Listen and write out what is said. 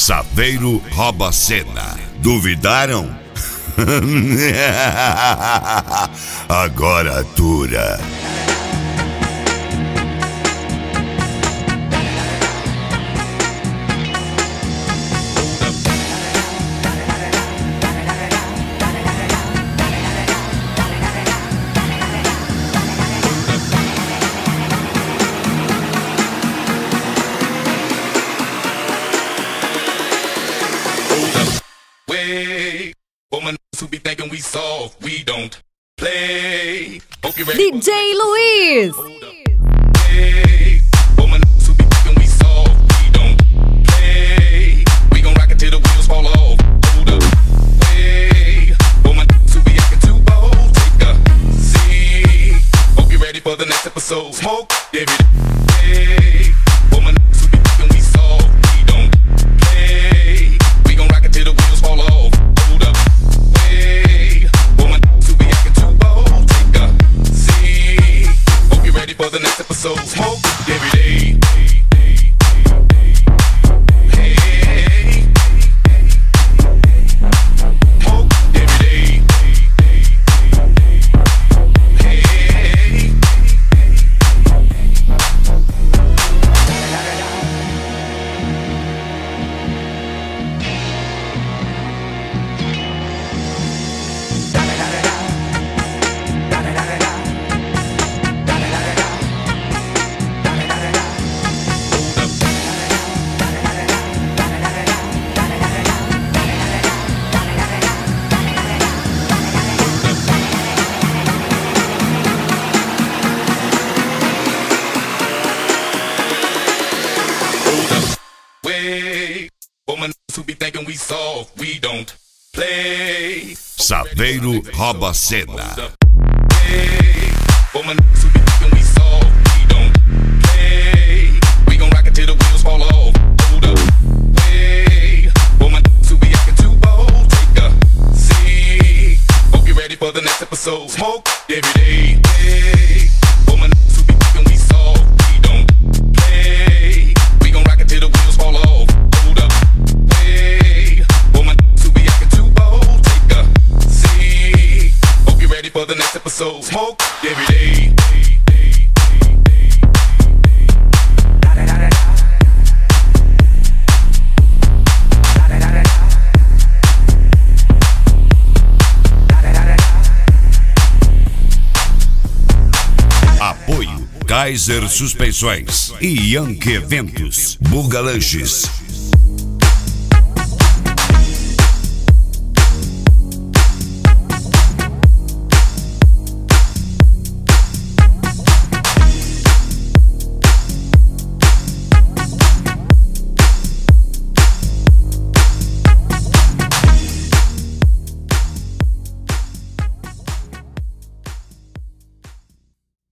Saveiro rouba cena. Duvidaram? Agora atura. Who be thinking we soft, we don't play. Hope you're ready. DJ Luiz. Hey, woman, who be thinking we soft, we don't play. We gon' rock it till the wheels fall off. Hold up. Hey, woman, who be acting too bold, take a seat. Hope you're ready for the next episode. Smoke every day. Hey, woman, who be thinking we soft, we don't play. We gon' rock it till the wheels fall off. Hold up. For the next episode, smoke every day. Hey, smoke every day. Hey, woman, who be thinking we soft, we don't play. Saveiro rouba cena. Hey, woman, who be thinking we soft, we don't play. We gon' rock it till the wheels fall off. Hold up. Hey, woman, who be acting too bold, take a seat. Hope you're ready for the next episode. Smoke every day. Hey, woman, who be thinking we soft, we don't play. We gon' rock it till the wheels fall off. Hold up. Hey, woman, who be acting too bold, take a seat. Hope you're ready for the next episode. Smoke every day. Apoio Kaiser Suspensões e Yankee Eventos, Buga Lanches.